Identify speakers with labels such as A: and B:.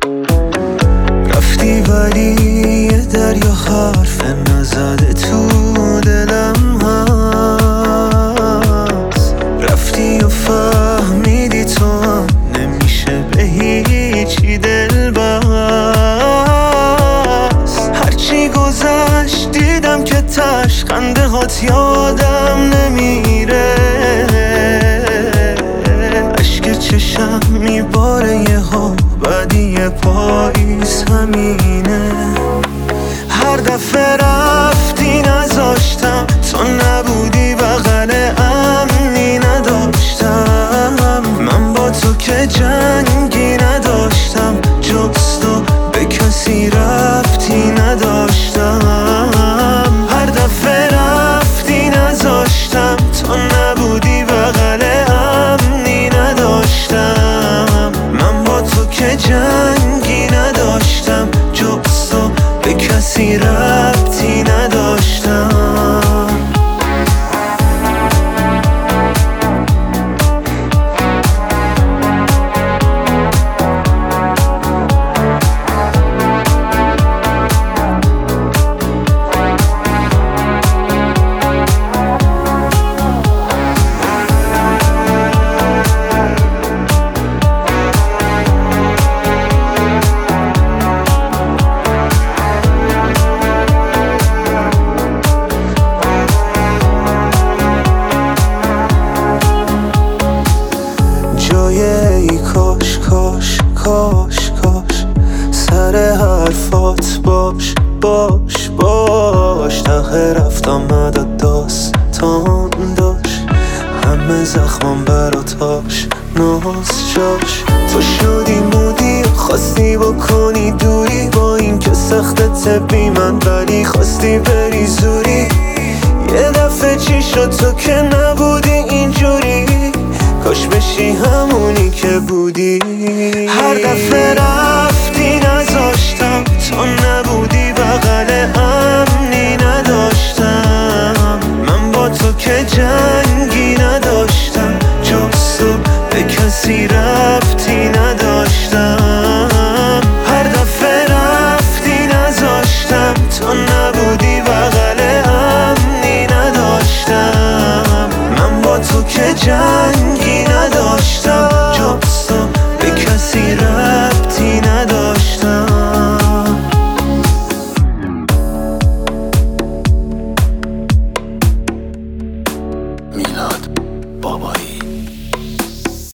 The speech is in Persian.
A: رفتی ولی یه دریا حرف نزده تو دلم هست. رفتی و فهمیدی تو هم نمیشه به هیچی دل بست. هرچی گذشت دیدم که تش خنده هات یادم نمیره. عشق چشم میباره یه ها بعدی پاییز همینه. هر دفعه رفتی نذاشتم، تو نبودی بغل امنی نداشتم. من با تو که جنگی نداشتم، جز تو به کسی رفتی نداشتم. هر دفعه رفتی نذاشتم، تو نبودی بغل امنی نداشتم. من با تو که جنگی نداشتم، جز تو به کسی ربطی نداشتم. ای کاش کاش کاش کاش سر حرفات باش باش باش. ته رفت آمد و داستان داشت، همه زخمم براتاش ناز جاش. تو شدی مودی خواستی بکنی دوری، با این که سختت بی من ولی خواستی بری زوری. یه دفعه چی شد تو که نبودی اینجوری، کاش بشی همونی که بودی. هر دفعه رفتی نذاشتم، تو نبودی بغل امنی نداشتم. من با تو که جنگی نداشتم، جز تو به کسی ربطی نداشتم. هر دفعه رفتی نذاشتم، تو نبودی بغل امنی نداشتم. من با تو که جنگی